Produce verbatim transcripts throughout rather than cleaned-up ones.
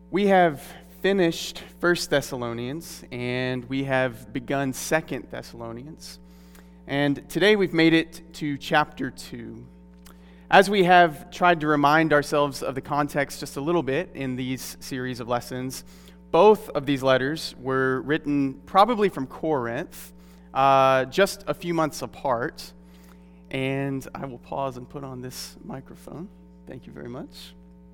We have finished First Thessalonians, and we have begun Second Thessalonians. And today we've made it to chapter two. As we have tried to remind ourselves of the context just a little bit in these series of lessons, both of these letters were written probably from Corinth, uh, just a few months apart. And I will pause and put on this microphone. Thank you very much.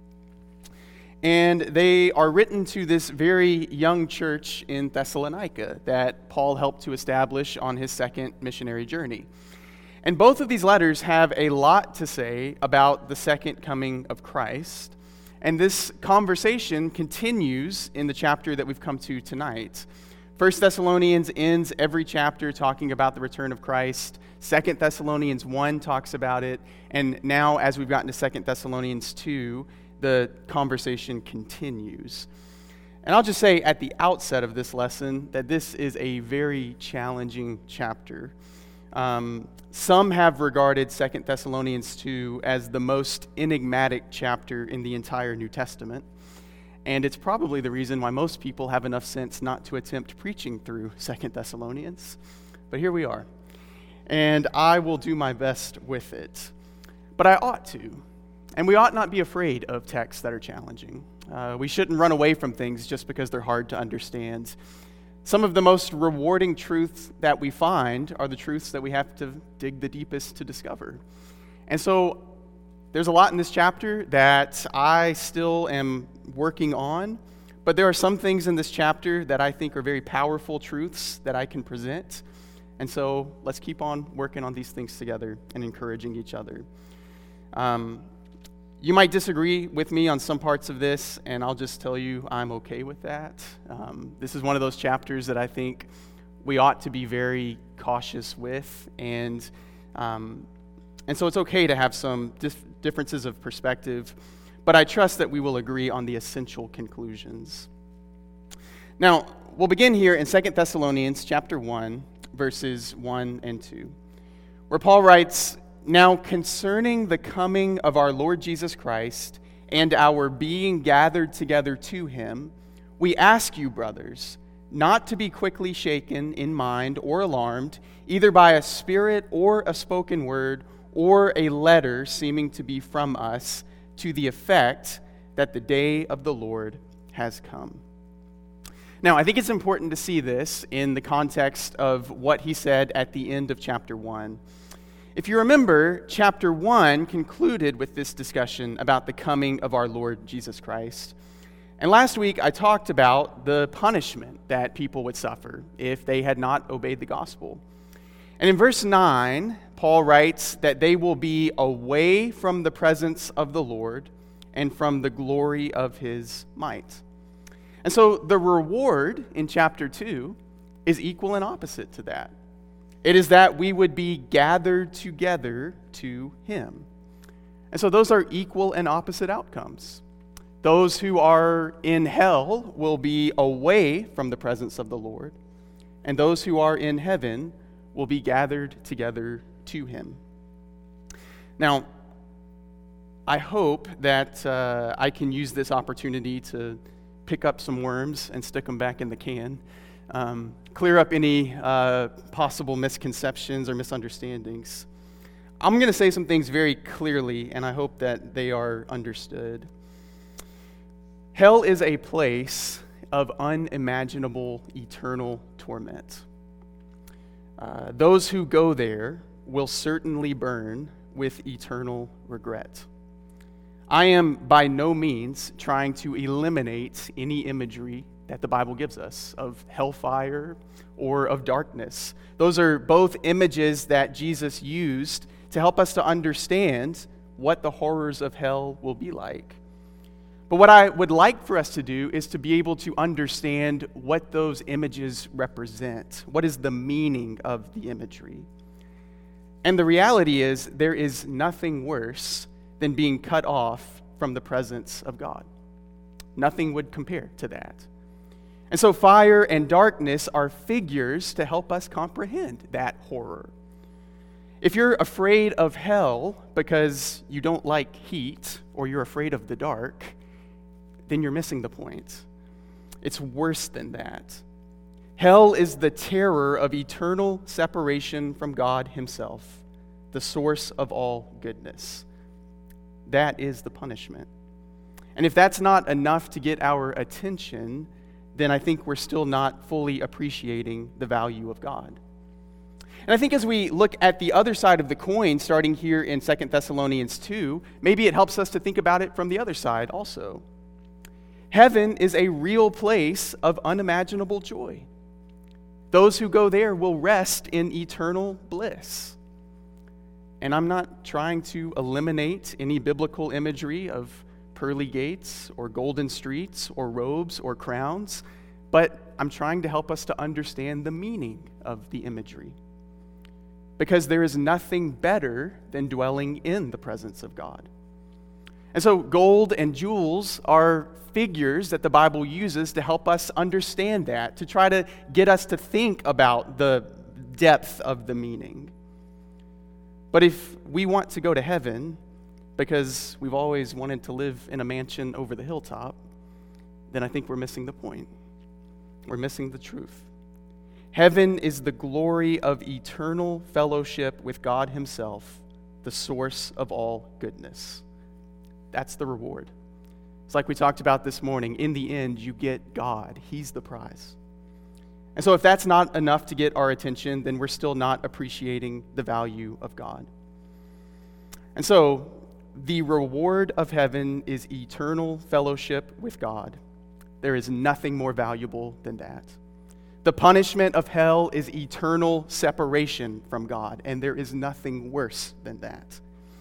And they are written to this very young church in Thessalonica that Paul helped to establish on his second missionary journey. And both of these letters have a lot to say about the second coming of Christ. And this conversation continues in the chapter that we've come to tonight. First Thessalonians ends every chapter talking about the return of Christ. Second Thessalonians one talks about it. And now, as we've gotten to Second Thessalonians two, the conversation continues. And I'll just say at the outset of this lesson that this is a very challenging chapter. Um, some have regarded Second Thessalonians two as the most enigmatic chapter in the entire New Testament. And it's probably the reason why most people have enough sense not to attempt preaching through Second Thessalonians. But here we are. And I will do my best with it. But I ought to. And we ought not be afraid of texts that are challenging. Uh, we shouldn't run away from things just because they're hard to understand. Some of the most rewarding truths that we find are the truths that we have to dig the deepest to discover. And so there's a lot in this chapter that I still am working on, but there are some things in this chapter that I think are very powerful truths that I can present. And so let's keep on working on these things together and encouraging each other. Um, You might disagree with me on some parts of this, and I'll just tell you I'm okay with that. Um, this is one of those chapters that I think we ought to be very cautious with, and um, and so it's okay to have some dif- differences of perspective, but I trust that we will agree on the essential conclusions. Now, we'll begin here in Second Thessalonians chapter one, verses one and two, where Paul writes, "Now concerning the coming of our Lord Jesus Christ and our being gathered together to him, we ask you, brothers, not to be quickly shaken in mind or alarmed, either by a spirit or a spoken word or a letter seeming to be from us, to the effect that the day of the Lord has come." Now, I think it's important to see this in the context of what he said at the end of chapter one. If you remember, chapter one concluded with this discussion about the coming of our Lord Jesus Christ. And last week I talked about the punishment that people would suffer if they had not obeyed the gospel. And in verse nine, Paul writes that they will be away from the presence of the Lord and from the glory of his might. And so the reward in chapter two is equal and opposite to that. It is that we would be gathered together to him. And so those are equal and opposite outcomes. Those who are in hell will be away from the presence of the Lord, and those who are in heaven will be gathered together to him. Now, I hope that uh, I can use this opportunity to pick up some worms and stick them back in the can. Um, clear up any uh, possible misconceptions or misunderstandings. I'm going to say some things very clearly, and I hope that they are understood. Hell is a place of unimaginable eternal torment. Uh, those who go there will certainly burn with eternal regret. I am by no means trying to eliminate any imagery that the Bible gives us of hellfire or of darkness. Those are both images that Jesus used to help us to understand what the horrors of hell will be like. But what I would like for us to do is to be able to understand what those images represent. What is the meaning of the imagery? And the reality is there is nothing worse than being cut off from the presence of God. Nothing would compare to that. And so fire and darkness are figures to help us comprehend that horror. If you're afraid of hell because you don't like heat or you're afraid of the dark, then you're missing the point. It's worse than that. Hell is the terror of eternal separation from God himself, the source of all goodness. That is the punishment. And if that's not enough to get our attention, then I think we're still not fully appreciating the value of God. And I think as we look at the other side of the coin, starting here in Second Thessalonians two, maybe it helps us to think about it from the other side also. Heaven is a real place of unimaginable joy. Those who go there will rest in eternal bliss. And I'm not trying to eliminate any biblical imagery of pearly gates or golden streets or robes or crowns, but I'm trying to help us to understand the meaning of the imagery. Because there is nothing better than dwelling in the presence of God. And so gold and jewels are figures that the Bible uses to help us understand that, to try to get us to think about the depth of the meaning. But if we want to go to heaven, because we've always wanted to live in a mansion over the hilltop, then I think we're missing the point. We're missing the truth. Heaven is the glory of eternal fellowship with God himself, the source of all goodness. That's the reward. It's like we talked about this morning. In the end, you get God. He's the prize. And so if that's not enough to get our attention, then we're still not appreciating the value of God. And so the reward of heaven is eternal fellowship with God. There is nothing more valuable than that. The punishment of hell is eternal separation from God, and there is nothing worse than that.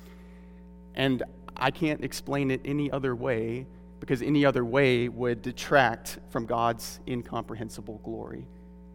And I can't explain it any other way, because any other way would detract from God's incomprehensible glory.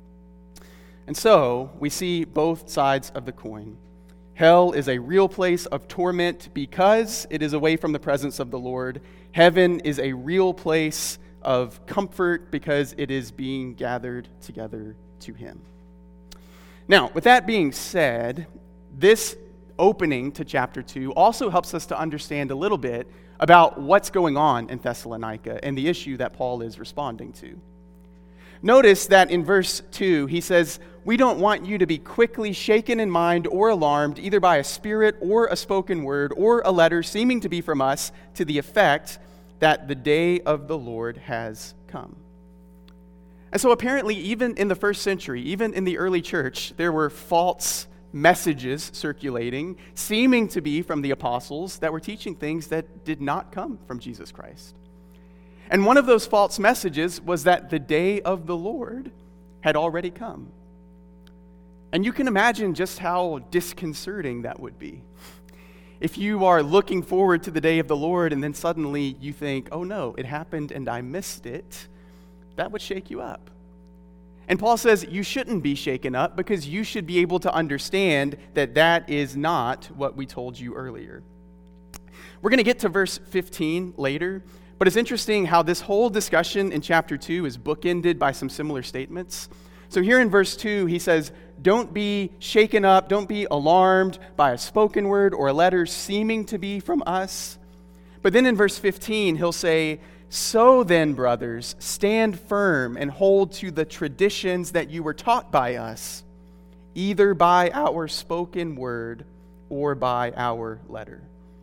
And so, we see both sides of the coin. Hell is a real place of torment because it is away from the presence of the Lord. Heaven is a real place of comfort because it is being gathered together to him. Now, with that being said, this opening to chapter two also helps us to understand a little bit about what's going on in Thessalonica and the issue that Paul is responding to. Notice that in verse two, he says, "We don't want you to be quickly shaken in mind or alarmed, either by a spirit or a spoken word or a letter seeming to be from us, to the effect that the day of the Lord has come." And so apparently, even in the first century, even in the early church, there were false messages circulating, seeming to be from the apostles, that were teaching things that did not come from Jesus Christ. And one of those false messages was that the day of the Lord had already come. And you can imagine just how disconcerting that would be. If you are looking forward to the day of the Lord and then suddenly you think, oh no, it happened and I missed it, that would shake you up. And Paul says you shouldn't be shaken up because you should be able to understand that that is not what we told you earlier. We're going to get to verse fifteen later, but it's interesting how this whole discussion in chapter two is bookended by some similar statements. So here in verse two, he says, don't be shaken up, don't be alarmed by a spoken word or a letter seeming to be from us. But then in verse fifteen, he'll say, so then, brothers, stand firm and hold to the traditions that you were taught by us, either by our spoken word or by our letter.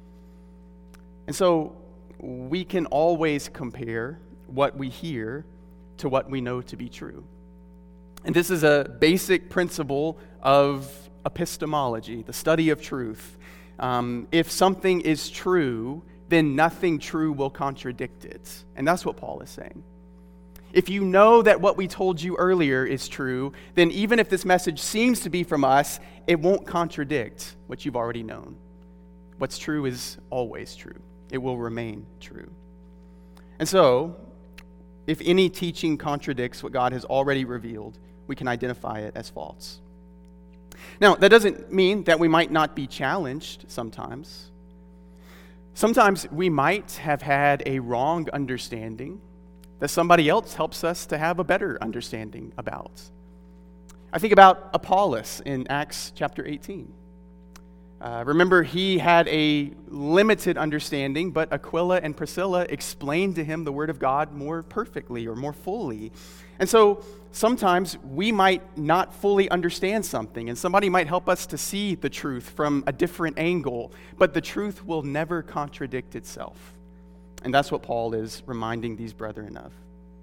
And so we can always compare what we hear to what we know to be true. And this is a basic principle of epistemology, the study of truth. Um, if something is true, then nothing true will contradict it. And that's what Paul is saying. If you know that what we told you earlier is true, then even if this message seems to be from us, it won't contradict what you've already known. What's true is always true. It will remain true. And so, if any teaching contradicts what God has already revealed, we can identify it as false. Now, that doesn't mean that we might not be challenged sometimes. Sometimes we might have had a wrong understanding that somebody else helps us to have a better understanding about. I think about Apollos in Acts chapter eighteen. Uh, remember, he had a limited understanding, but Aquila and Priscilla explained to him the Word of God more perfectly or more fully. And so sometimes we might not fully understand something, and somebody might help us to see the truth from a different angle, but the truth will never contradict itself. And that's what Paul is reminding these brethren of.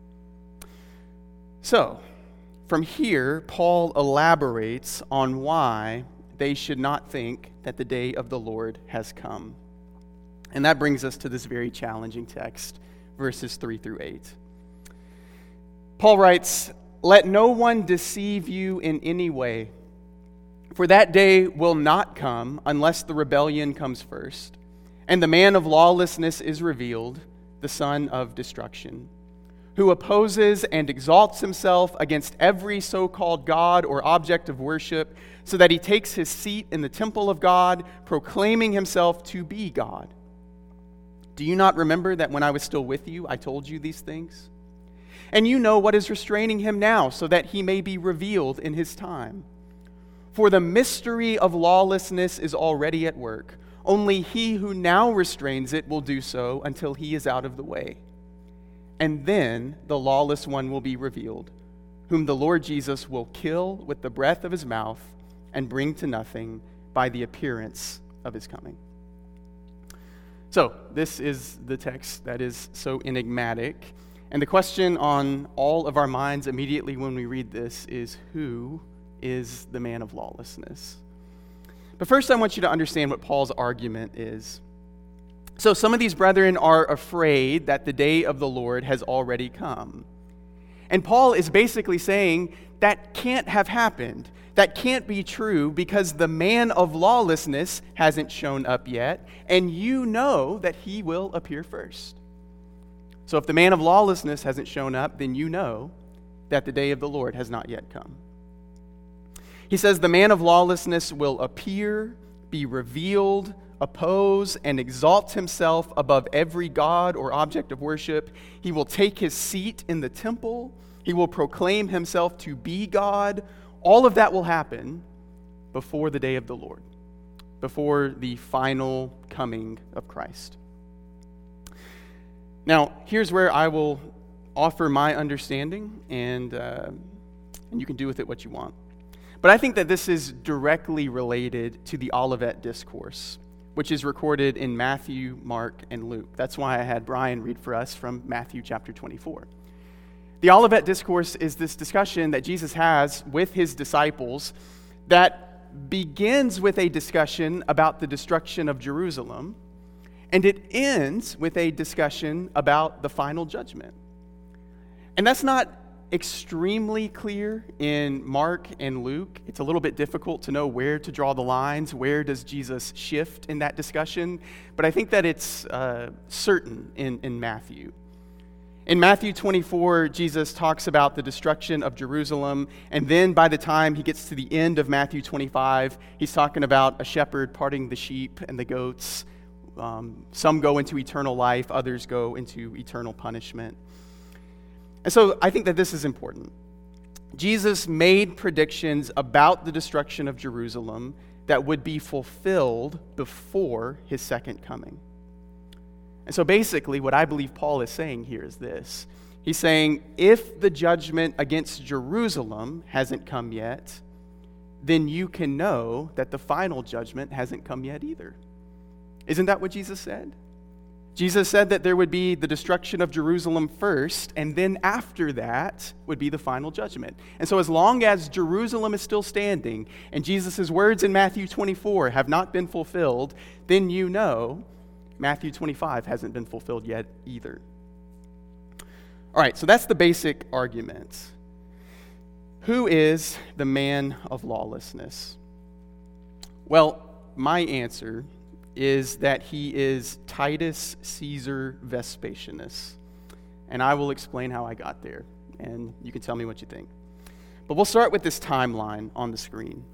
So, from here, Paul elaborates on why they should not think that the day of the Lord has come. And that brings us to this very challenging text, verses three through eight. Paul writes, "Let no one deceive you in any way, for that day will not come unless the rebellion comes first, and the man of lawlessness is revealed, the son of destruction, who opposes and exalts himself against every so-called God or object of worship, so that he takes his seat in the temple of God, proclaiming himself to be God. Do you not remember that when I was still with you, I told you these things? And you know what is restraining him now, so that he may be revealed in his time. For the mystery of lawlessness is already at work. Only he who now restrains it will do so until he is out of the way. And then the lawless one will be revealed, whom the Lord Jesus will kill with the breath of his mouth and bring to nothing by the appearance of his coming." So, this is the text that is so enigmatic. And the question on all of our minds immediately when we read this is, who is the man of lawlessness? But first, I want you to understand what Paul's argument is. So some of these brethren are afraid that the day of the Lord has already come. And Paul is basically saying that can't have happened. That can't be true because the man of lawlessness hasn't shown up yet, and you know that he will appear first. So if the man of lawlessness hasn't shown up, then you know that the day of the Lord has not yet come. He says the man of lawlessness will appear, be revealed, oppose, and exalt himself above every god or object of worship. He will take his seat in the temple. He will proclaim himself to be God. All of that will happen before the day of the Lord, before the final coming of Christ. Now, here's where I will offer my understanding, and, uh, and you can do with it what you want. But I think that this is directly related to the Olivet Discourse, which is recorded in Matthew, Mark, and Luke. That's why I had Brian read for us from Matthew chapter twenty-four. The Olivet Discourse is this discussion that Jesus has with his disciples that begins with a discussion about the destruction of Jerusalem, and it ends with a discussion about the final judgment. And that's not extremely clear in Mark and Luke. It's a little bit difficult to know where to draw the lines. Where does Jesus shift in that discussion? But I think that it's uh, certain in, in Matthew. In Matthew twenty-four, Jesus talks about the destruction of Jerusalem, and then by the time he gets to the end of Matthew twenty-five, he's talking about a shepherd parting the sheep and the goats. Um, some go into eternal life, others go into eternal punishment. And so I think that this is important. Jesus made predictions about the destruction of Jerusalem that would be fulfilled before his second coming. And so basically what I believe Paul is saying here is this. He's saying if the judgment against Jerusalem hasn't come yet, then you can know that the final judgment hasn't come yet either. Isn't that what Jesus said? Jesus said that there would be the destruction of Jerusalem first, and then after that would be the final judgment. And so as long as Jerusalem is still standing, and Jesus' words in Matthew twenty-four have not been fulfilled, then you know Matthew twenty-five hasn't been fulfilled yet either. All right, so that's the basic argument. Who is the man of lawlessness? Well, my answer is that he is Titus Caesar Vespasianus. And I will explain how I got there, and you can tell me what you think. But we'll start with this timeline on the screen.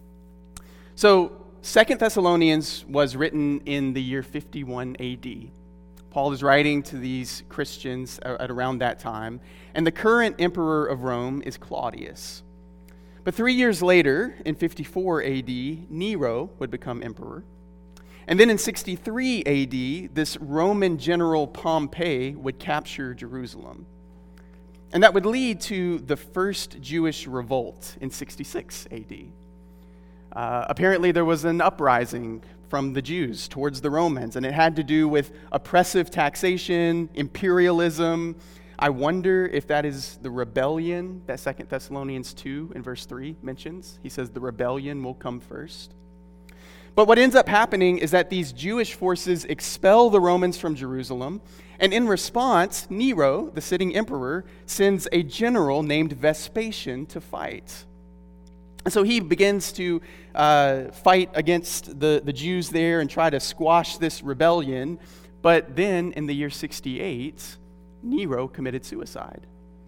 So, Second Thessalonians was written in the year fifty-one A D. Paul is writing to these Christians at around that time, and the current emperor of Rome is Claudius. But three years later, in fifty-four A D, Nero would become emperor. And then in sixty-three A D, this Roman general Pompey would capture Jerusalem. And that would lead to the first Jewish revolt in sixty-six A D. Uh, apparently there was an uprising from the Jews towards the Romans, and it had to do with oppressive taxation, imperialism. I wonder if that is the rebellion that Second Thessalonians two in verse three mentions. He says the rebellion will come first. But what ends up happening is that these Jewish forces expel the Romans from Jerusalem, and in response, Nero, the sitting emperor, sends a general named Vespasian to fight. And so he begins to uh, fight against the, the Jews there and try to squash this rebellion. But then in the year sixty-eight, Nero committed suicide.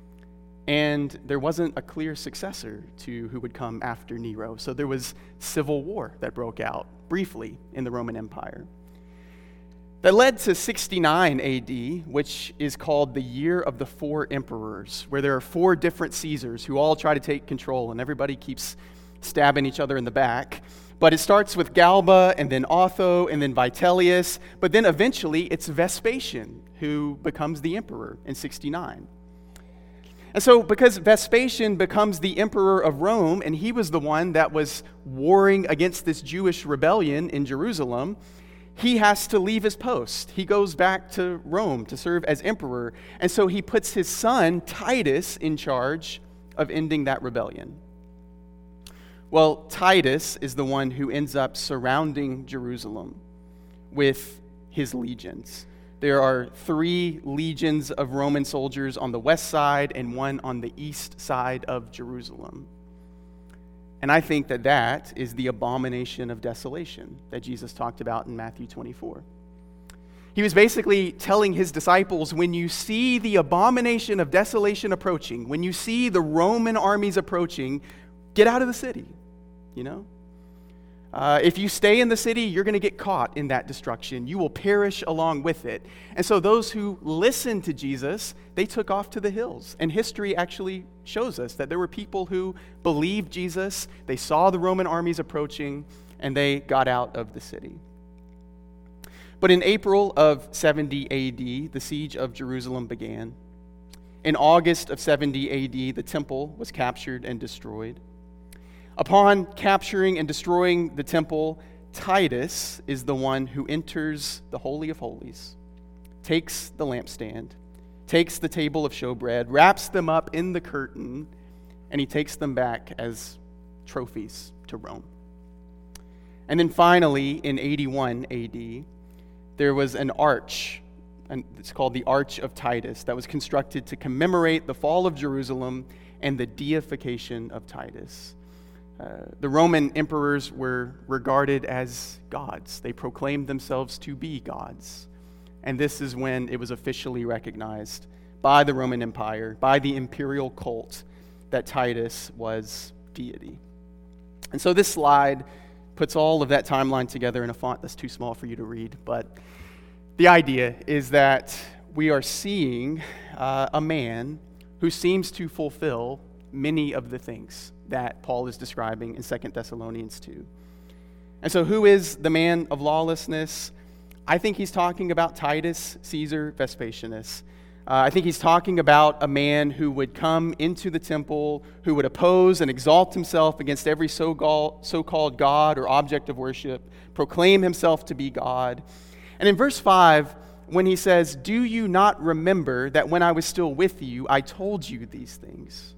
And there wasn't a clear successor to who would come after Nero. So there was civil war that broke out briefly in the Roman Empire. That led to sixty-nine A D, which is called the Year of the Four Emperors, where there are four different Caesars who all try to take control, and everybody keeps stabbing each other in the back. But it starts with Galba, and then Otho, and then Vitellius, but then eventually it's Vespasian who becomes the emperor in sixty-nine. And so because Vespasian becomes the emperor of Rome, and he was the one that was warring against this Jewish rebellion in Jerusalem, he has to leave his post. He goes back to Rome to serve as emperor. And so he puts his son, Titus, in charge of ending that rebellion. Well, Titus is the one who ends up surrounding Jerusalem with his legions. There are three legions of Roman soldiers on the west side and one on the east side of Jerusalem. And I think that that is the abomination of desolation that Jesus talked about in Matthew twenty-four. He was basically telling his disciples, when you see the abomination of desolation approaching, when you see the Roman armies approaching, get out of the city, you know? Uh, if you stay in the city, you're going to get caught in that destruction. You will perish along with it. And so those who listened to Jesus, they took off to the hills. And history actually shows us that there were people who believed Jesus, they saw the Roman armies approaching, and they got out of the city. But in April of seventy A D, the siege of Jerusalem began. In August of seventy A D, the temple was captured and destroyed. Upon capturing and destroying the temple, Titus is the one who enters the Holy of Holies, takes the lampstand, takes the table of showbread, wraps them up in the curtain, and he takes them back as trophies to Rome. And then finally, in eighty-one A D, there was an arch, and it's called the Arch of Titus, that was constructed to commemorate the fall of Jerusalem and the deification of Titus. Uh, the Roman emperors were regarded as gods. They proclaimed themselves to be gods. And this is when it was officially recognized by the Roman Empire, by the imperial cult, that Titus was deity. And so this slide puts all of that timeline together in a font that's too small for you to read. But the idea is that we are seeing uh, a man who seems to fulfill many of the things that Paul is describing in Second Thessalonians two. And so who is the man of lawlessness? I think he's talking about Titus Caesar Vespasianus. Uh, I think he's talking about a man who would come into the temple, who would oppose and exalt himself against every so-called God or object of worship, proclaim himself to be God. And in verse five, when he says, "Do you not remember that when I was still with you, I told you these things?"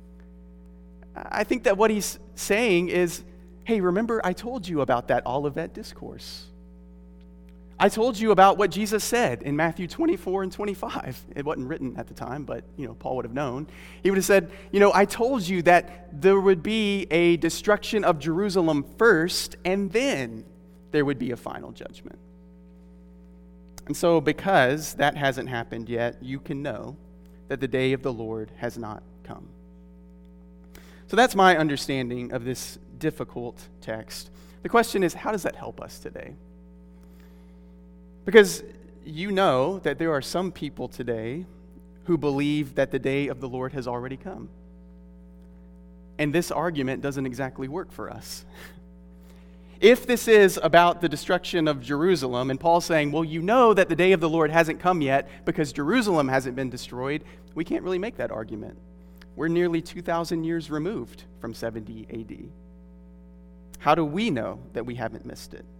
I think that what he's saying is, hey, remember I told you about that Olivet discourse. I told you about what Jesus said in Matthew twenty-four and twenty-five. It wasn't written at the time, but you know, Paul would have known. He would have said, you know, I told you that there would be a destruction of Jerusalem first, and then there would be a final judgment. And so because that hasn't happened yet, you can know that the day of the Lord has not come. So that's my understanding of this difficult text. The question is, how does that help us today? Because you know that there are some people today who believe that the day of the Lord has already come. and this argument doesn't exactly work for us. If this is about the destruction of Jerusalem, and Paul's saying, well, you know that the day of the Lord hasn't come yet because Jerusalem hasn't been destroyed, we can't really make that argument. We're nearly two thousand years removed from seventy A D. How do we know that we haven't missed it?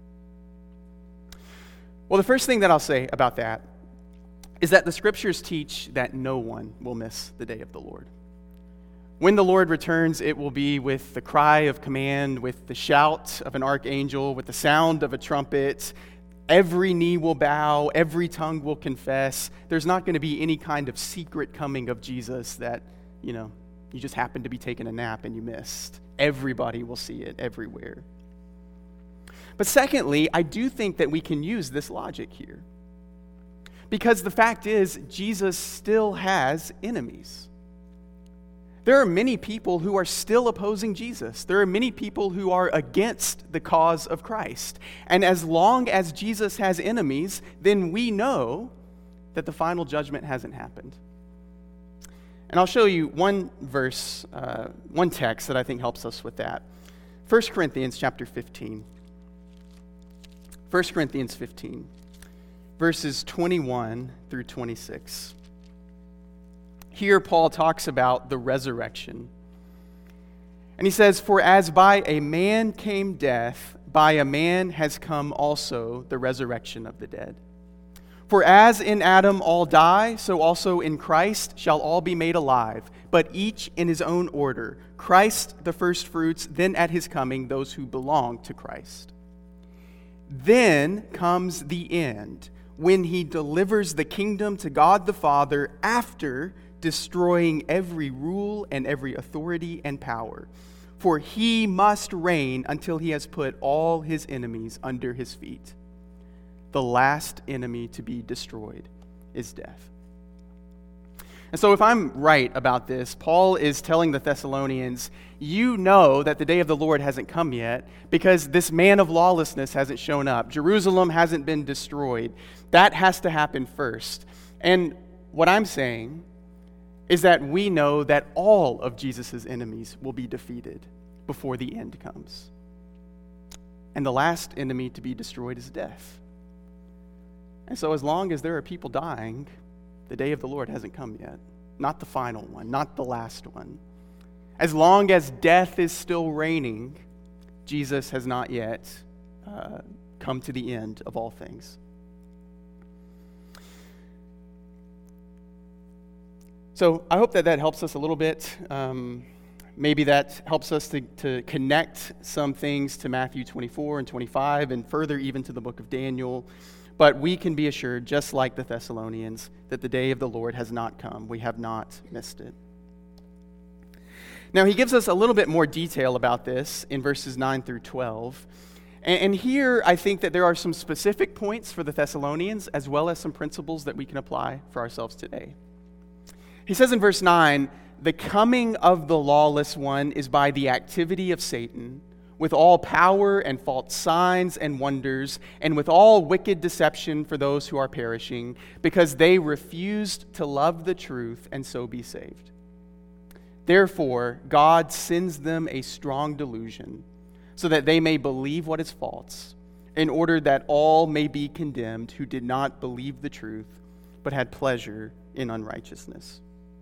Well, the first thing that I'll say about that is that the scriptures teach that no one will miss the day of the Lord. When the Lord returns, it will be with the cry of command, with the shout of an archangel, with the sound of a trumpet. Every knee will bow, every tongue will confess. There's not going to be any kind of secret coming of Jesus that, you know, you just happened to be taking a nap and you missed. Everybody will see it everywhere. But secondly, I do think that we can use this logic here. Because the fact is, Jesus still has enemies. There are many people who are still opposing Jesus. There are many people who are against the cause of Christ. And as long as Jesus has enemies, then we know that the final judgment hasn't happened. And I'll show you one verse, uh, one text that I think helps us with that. First Corinthians chapter fifteen. First Corinthians fifteen, verses twenty-one through twenty-six. Here, Paul talks about the resurrection. And he says, "For as by a man came death, by a man has come also the resurrection of the dead. For as in Adam all die, so also in Christ shall all be made alive, but each in his own order. Christ the firstfruits, then at his coming those who belong to Christ. Then comes the end, when he delivers the kingdom to God the Father after destroying every rule and every authority and power. For he must reign until he has put all his enemies under his feet. The last enemy to be destroyed is death." And so if I'm right about this, Paul is telling the Thessalonians, you know that the day of the Lord hasn't come yet because this man of lawlessness hasn't shown up. Jerusalem hasn't been destroyed. That has to happen first. And what I'm saying is that we know that all of Jesus' enemies will be defeated before the end comes. And the last enemy to be destroyed is death. And so as long as there are people dying, the day of the Lord hasn't come yet. Not the final one, not the last one. As long as death is still reigning, Jesus has not yet uh, come to the end of all things. So I hope that that helps us a little bit. Um, maybe that helps us to, to connect some things to Matthew twenty-four and twenty-five and further even to the book of Daniel. But we can be assured, just like the Thessalonians, that the day of the Lord has not come. We have not missed it. Now, he gives us a little bit more detail about this in verses nine through twelve. And, and here, I think that there are some specific points for the Thessalonians, as well as some principles that we can apply for ourselves today. He says in verse nine, "The coming of the lawless one is by the activity of Satan, with all power and false signs and wonders, and with all wicked deception for those who are perishing, because they refused to love the truth and so be saved. Therefore, God sends them a strong delusion, so that they may believe what is false, in order that all may be condemned who did not believe the truth, but had pleasure in unrighteousness."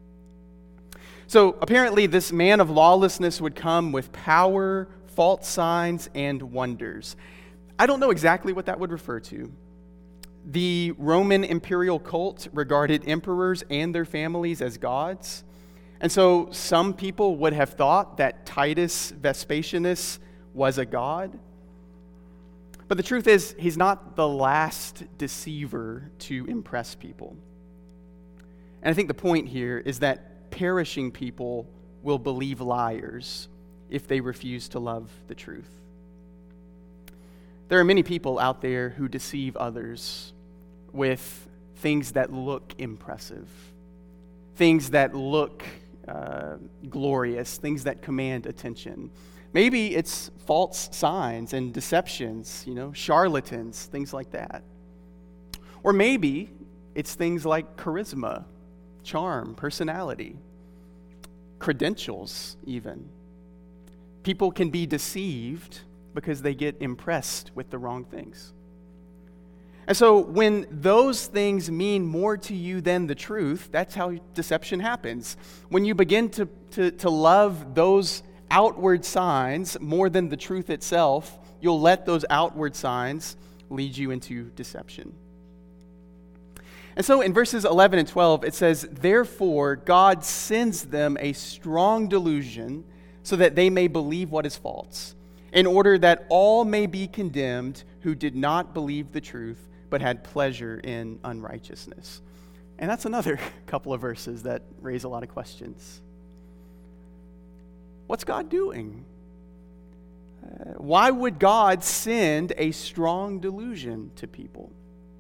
So apparently this man of lawlessness would come with power, false signs, and wonders. I don't know exactly what that would refer to. The Roman imperial cult regarded emperors and their families as gods. And so some people would have thought that Titus Vespasianus was a god. But the truth is, he's not the last deceiver to impress people. And I think the point here is that perishing people will believe liars if they refuse to love the truth. There are many people out there who deceive others with things that look impressive, things that look uh, glorious, things that command attention. Maybe it's false signs and deceptions, you know, charlatans, things like that. Or maybe it's things like charisma, charm, personality, credentials even. People can be deceived because they get impressed with the wrong things. And so when those things mean more to you than the truth, that's how deception happens. When you begin to, to, to love those outward signs more than the truth itself, you'll let those outward signs lead you into deception. And so in verses eleven and twelve, it says, "Therefore God sends them a strong delusion so that they may believe what is false, in order that all may be condemned who did not believe the truth, but had pleasure in unrighteousness." And that's another couple of verses that raise a lot of questions. What's God doing? Uh, why would God send a strong delusion to people?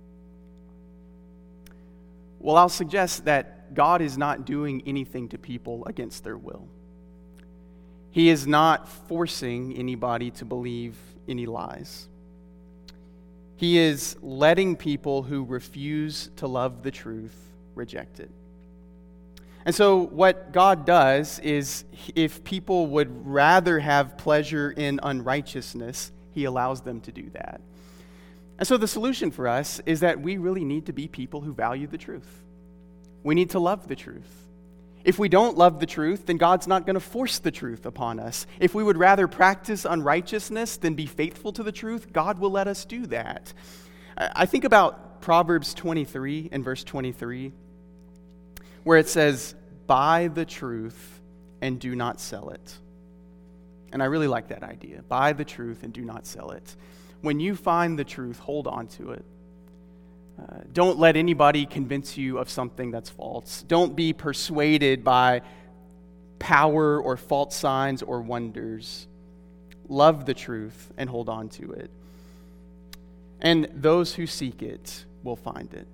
Well, I'll suggest that God is not doing anything to people against their will. He is not forcing anybody to believe any lies. He is letting people who refuse to love the truth reject it. And so what God does is, if people would rather have pleasure in unrighteousness, He allows them to do that. And so the solution for us is that we really need to be people who value the truth. We need to love the truth. If we don't love the truth, then God's not going to force the truth upon us. If we would rather practice unrighteousness than be faithful to the truth, God will let us do that. I think about Proverbs twenty-three and verse twenty-three, where it says, "Buy the truth and do not sell it." And I really like that idea. Buy the truth and do not sell it. When you find the truth, hold on to it. Uh, don't let anybody convince you of something that's false. Don't be persuaded by power or false signs or wonders. Love the truth and hold on to it. And those who seek it will find it.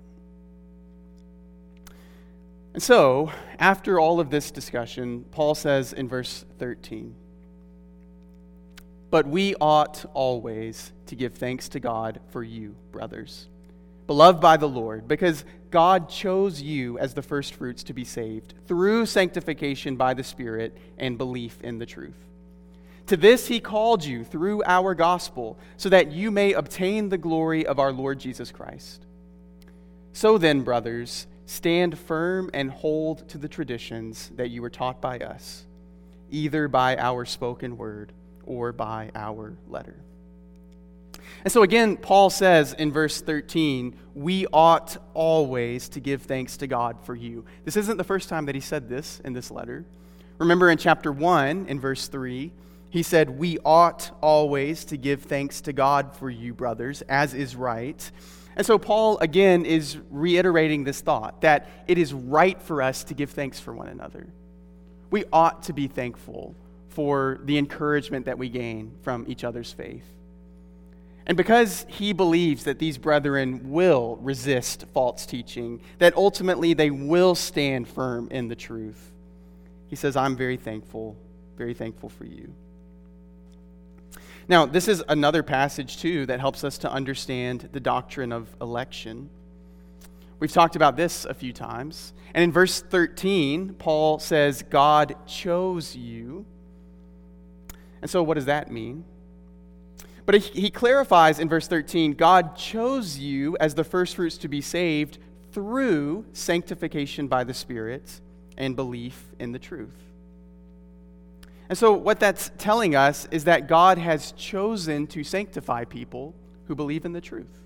And so, after all of this discussion, Paul says in verse thirteen, "But we ought always to give thanks to God for you, brothers, beloved by the Lord, because God chose you as the firstfruits to be saved through sanctification by the Spirit and belief in the truth. To this He called you through our gospel, so that you may obtain the glory of our Lord Jesus Christ. So then, brothers, stand firm and hold to the traditions that you were taught by us, either by our spoken word or by our letter." And so again, Paul says in verse thirteen, we ought always to give thanks to God for you. This isn't the first time that he said this in this letter. Remember in chapter one, in verse three, he said, "We ought always to give thanks to God for you, brothers, as is right." And so Paul, again, is reiterating this thought, that it is right for us to give thanks for one another. We ought to be thankful for the encouragement that we gain from each other's faith. And because he believes that these brethren will resist false teaching, that ultimately they will stand firm in the truth, he says, I'm very thankful, very thankful for you. Now, this is another passage, too, that helps us to understand the doctrine of election. We've talked about this a few times. And in verse thirteen, Paul says, God chose you. And so what does that mean? But he clarifies in verse thirteen, God chose you as the firstfruits to be saved through sanctification by the Spirit and belief in the truth. And so what that's telling us is that God has chosen to sanctify people who believe in the truth.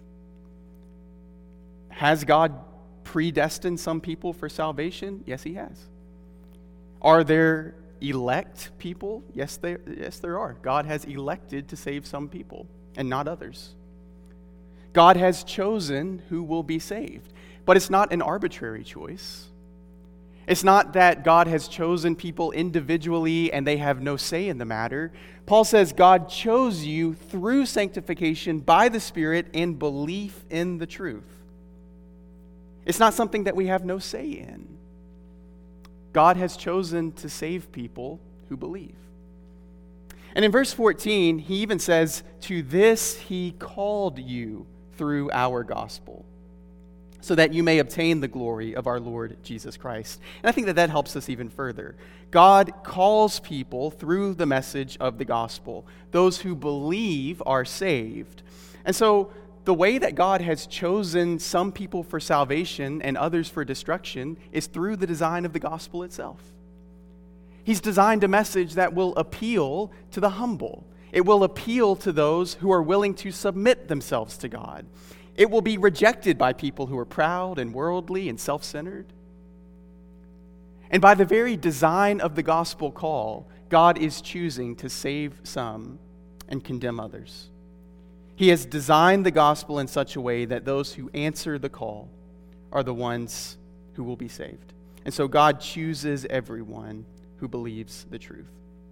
Has God predestined some people for salvation? Yes, he has. Are there elect people? Yes, there, yes, there are. God has elected to save some people and not others. God has chosen who will be saved. But it's not an arbitrary choice. It's not that God has chosen people individually and they have no say in the matter. Paul says God chose you through sanctification by the Spirit and belief in the truth. It's not something that we have no say in. God has chosen to save people who believe. And in verse fourteen, he even says, to this he called you through our gospel. so that you may obtain the glory of our Lord Jesus Christ. And I think that that helps us even further. God calls people through the message of the gospel. Those who believe are saved. And so the way that God has chosen some people for salvation and others for destruction is through the design of the gospel itself. He's designed a message that will appeal to the humble. It will appeal to those who are willing to submit themselves to God. It will be rejected by people who are proud and worldly and self-centered. And by the very design of the gospel call, God is choosing to save some and condemn others. He has designed the gospel in such a way that those who answer the call are the ones who will be saved. And so God chooses everyone who believes the truth.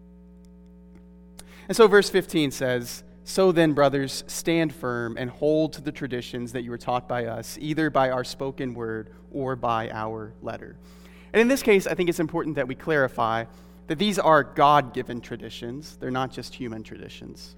And so verse fifteen says, "So then, brothers, stand firm and hold to the traditions that you were taught by us, either by our spoken word or by our letter." And in this case, I think it's important that we clarify that these are God-given traditions. They're not just human traditions.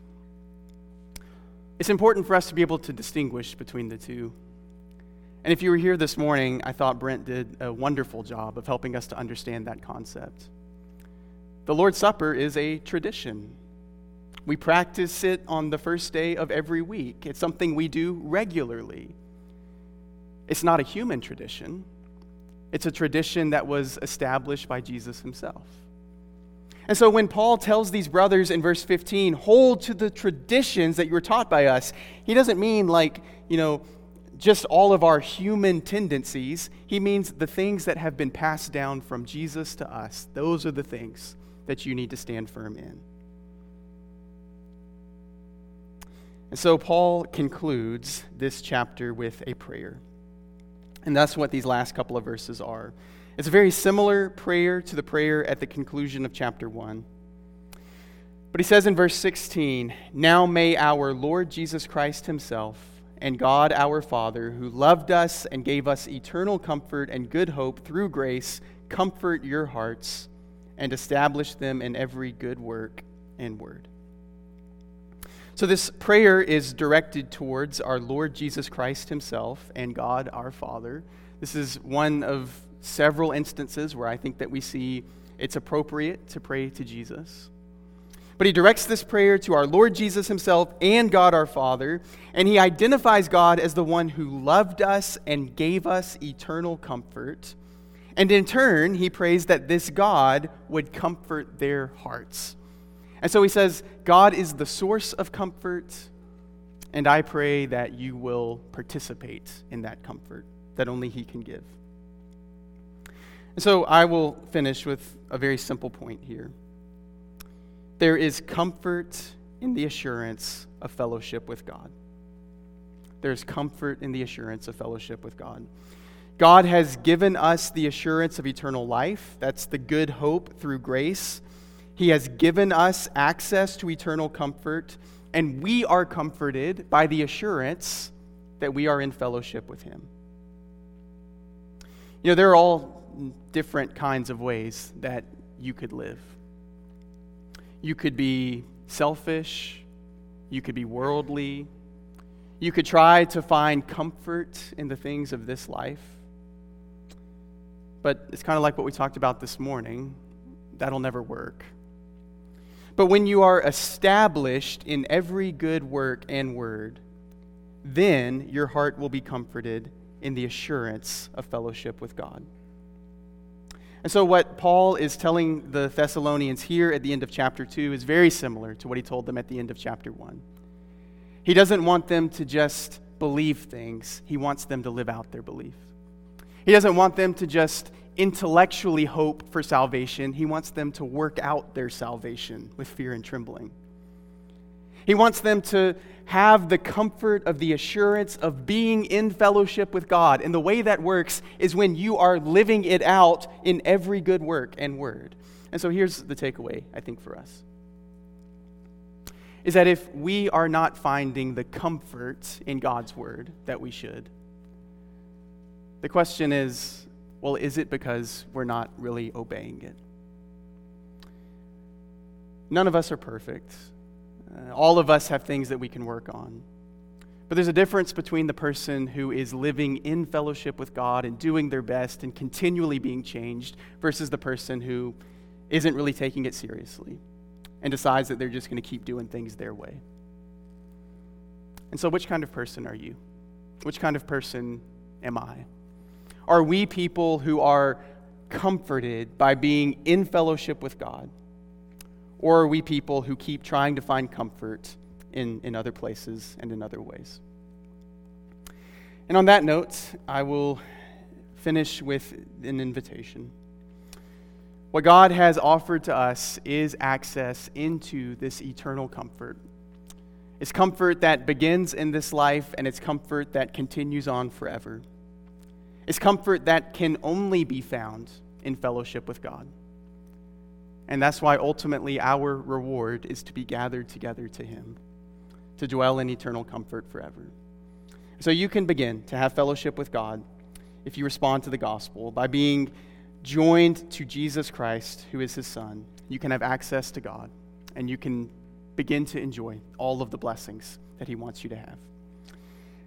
It's important for us to be able to distinguish between the two. And if you were here this morning, I thought Brent did a wonderful job of helping us to understand that concept. The Lord's Supper is a tradition. We practice it on the first day of every week. It's something we do regularly. It's not a human tradition. It's a tradition that was established by Jesus himself. And so when Paul tells these brothers in verse fifteen, hold to the traditions that you were taught by us, he doesn't mean like, you know, just all of our human tendencies. He means the things that have been passed down from Jesus to us. Those are the things that you need to stand firm in. And so Paul concludes this chapter with a prayer. And that's what these last couple of verses are. It's a very similar prayer to the prayer at the conclusion of chapter one. But he says in verse sixteen, "Now may our Lord Jesus Christ himself and God our Father, who loved us and gave us eternal comfort and good hope through grace, comfort your hearts and establish them in every good work and word." So this prayer is directed towards our Lord Jesus Christ himself and God our Father. This is one of several instances where I think that we see it's appropriate to pray to Jesus. But he directs this prayer to our Lord Jesus himself and God our Father, and he identifies God as the one who loved us and gave us eternal comfort. And in turn, he prays that this God would comfort their hearts. And so he says, God is the source of comfort, and I pray that you will participate in that comfort that only he can give. And so I will finish with a very simple point here. There is comfort in the assurance of fellowship with God. There's comfort in the assurance of fellowship with God. God has given us the assurance of eternal life. That's the good hope through grace. He has given us access to eternal comfort, and we are comforted by the assurance that we are in fellowship with him. You know, there are all different kinds of ways that you could live. You could be selfish. You could be worldly. You could try to find comfort in the things of this life. But it's kind of like what we talked about this morning. That'll never work. But when you are established in every good work and word, then your heart will be comforted in the assurance of fellowship with God. And so what Paul is telling the Thessalonians here at the end of chapter two is very similar to what he told them at the end of chapter one. He doesn't want them to just believe things. He wants them to live out their belief. He doesn't want them to just intellectually hope for salvation. He wants them to work out their salvation with fear and trembling. He wants them to have the comfort of the assurance of being in fellowship with God. And the way that works is when you are living it out in every good work and word. And so here's the takeaway, I think, for us. Is that if we are not finding the comfort in God's word that we should, the question is, well, is it because we're not really obeying it? None of us are perfect. Uh, all of us have things that we can work on. But But there's a difference between the person who is living in fellowship with God and doing their best and continually being changed versus the person who isn't really taking it seriously and decides that they're just going to keep doing things their way. And so which kind of person are you? Which kind of person am I? Are we people who are comforted by being in fellowship with God? Or are we people who keep trying to find comfort in, in other places and in other ways? And on that note, I will finish with an invitation. What God has offered to us is access into this eternal comfort. It's comfort that begins in this life, and it's comfort that continues on forever. It's comfort that can only be found in fellowship with God. And that's why ultimately our reward is to be gathered together to Him, to dwell in eternal comfort forever. So you can begin to have fellowship with God if you respond to the gospel by being joined to Jesus Christ, who is His Son. You can have access to God, and you can begin to enjoy all of the blessings that He wants you to have.